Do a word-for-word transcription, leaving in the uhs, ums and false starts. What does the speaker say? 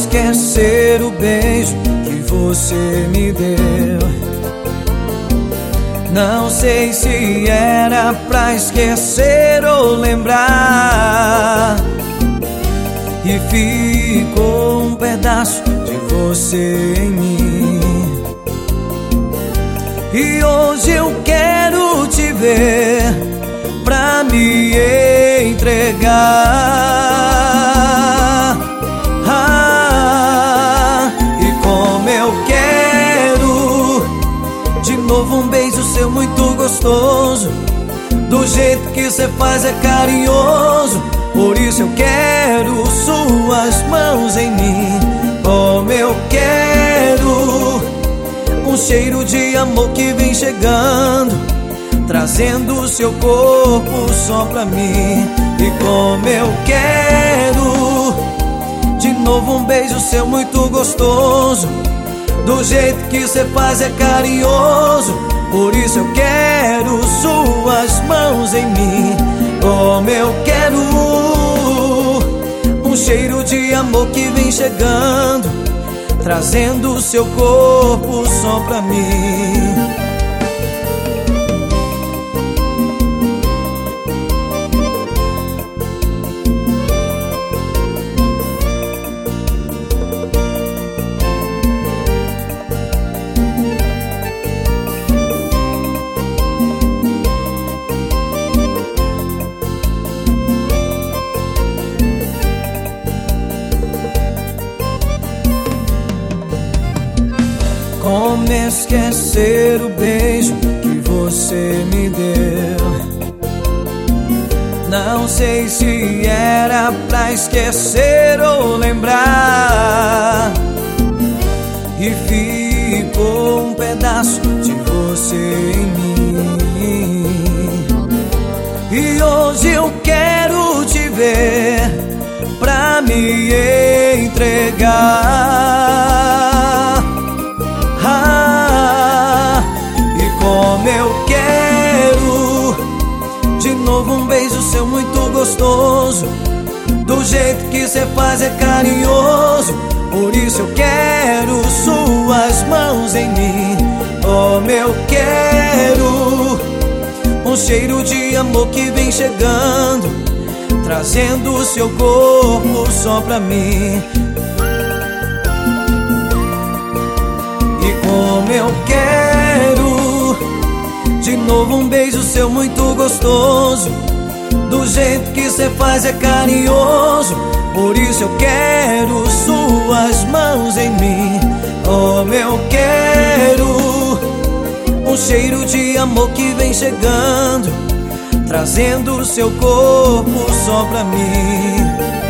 esquecer o beijo que você me deu. Não sei se era pra esquecer ou lembrar, e ficou um pedaço de você em mim. E hoje eu quero te ver pra me entregar. Ah, e como eu quero de novo um beijo seu muito gostoso. Do jeito que cê faz é carinhoso, por isso eu quero suas mãos em mim. Como eu quero um cheiro de amor que vem chegando, trazendo o seu corpo só pra mim. E como eu quero de novo um beijo seu muito gostoso. Do jeito que cê faz é carinhoso, por isso eu quero suas mãos em mim. Como eu quero um cheiro de amor que vem chegando, trazendo o seu corpo só pra mim. Como esquecer o beijo que você me deu? Não sei se era pra esquecer ou lembrar, e ficou um pedaço de você em mim. E hoje eu quero te ver pra me entregar. Ah, e como eu quero de novo um beijo seu muito gostoso. Do jeito que cê faz é carinhoso, por isso eu quero suas mãos em mim. Como eu quero um cheiro de amor que vem chegando, trazendo o seu corpo só pra mim. E como eu quero de novo um beijo seu muito gostoso. Do jeito que cê faz é carinhoso, por isso eu quero suas mãos em mim. Como eu quero um cheiro de amor que vem chegando, trazendo o seu corpo só pra mim.